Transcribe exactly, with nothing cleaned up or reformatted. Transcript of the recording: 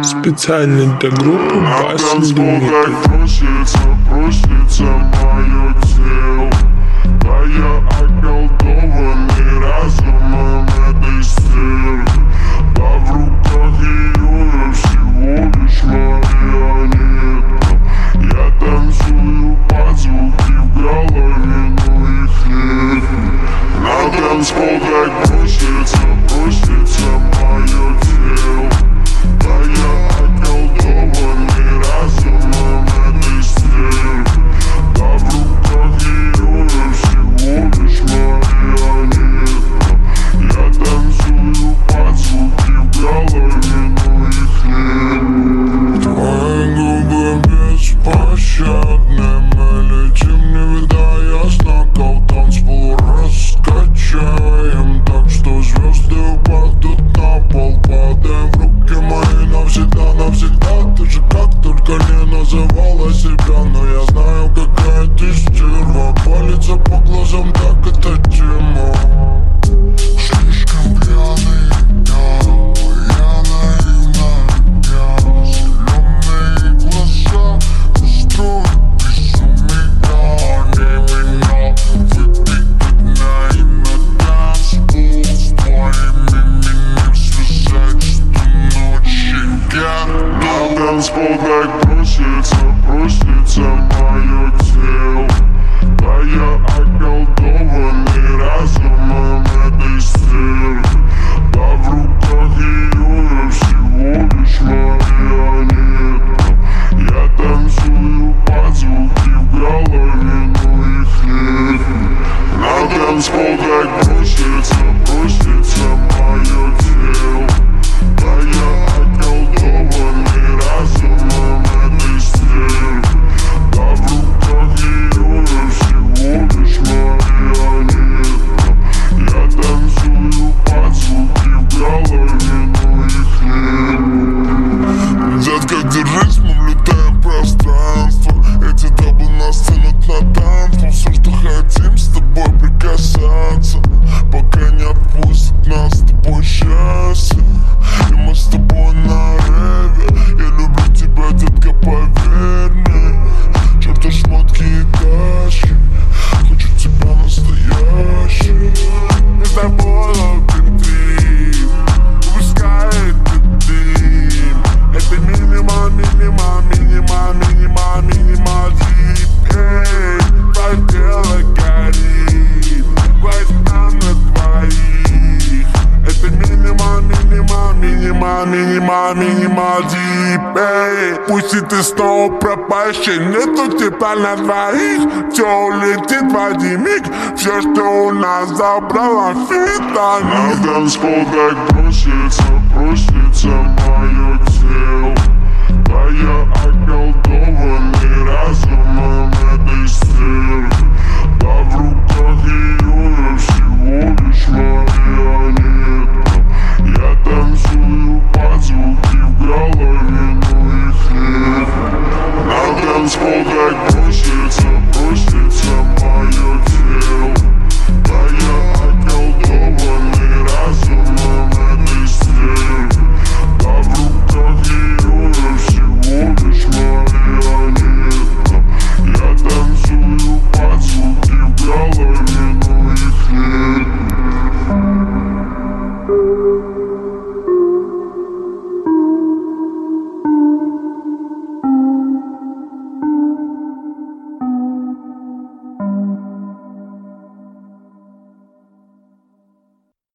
Специально для группы Bass Limited. Просится, просится мое тело, да я околдованный разумом этой стервы. Да в руках ее я всего лишь марионетка. Я танцую под звуки в голове, но их нет. На танцпол так просится, просится мое тело, да я околдованный разумом этой стервы. Да в руках ее я всего лишь марионетка. Я танцую под звуки в голове, но их нет. Твои губы беспощадны, мы летим, не видая сна, как танцпол раскачаем, так что звезды упадут на пол. Падаем в руки мои навсегда, навсегда. Ты же как только не называла себя, но я знаю, какая ты стерва. Палится по глазам, так это тема. Слишком пьяный я, я наивная я. Зеленые глаза устроят безумия. Не меня выпить на имя танцпол. С твоим именем связать сто ночи я. На танцпол так просится, просится мое тело, да я околдованный разумом этой стервы. Да в руках ее я всего лишь марионетка. Я танцую под звуки в голове, но их нет. На танцпол так просится, просится мое тело, да я околдованный разумом этой стервы. Да в руках ее я всего лишь марионетка. Я танцую под звуки в голове, но их нет. Детка, держись, мы влетаем в пространство. Эти даблы нас тянут на танцпол. Все, что хотим, с тобой прикасаться, пока не отпустит нас с тобой счастье. И мы с тобой на реве. Я люблю тебя, детка, поверь мне. Чёрта шмотки и тачки, хочу тебя настоящий. Мы с тобой ловим дым, выпускает дым. Это минимал, минимал, минимал, минимал, минимал дип. Эй, твое тело горит, глаза на твоих. Это минимал, минимал, минимал, минимал, минимал дип. Эй, пусть и ты снова пропащий, нету тепла на двоих. Все улетит в один миг, все, что у нас забрала фита. На танцпол так просится, просится мое тело, да я околдованный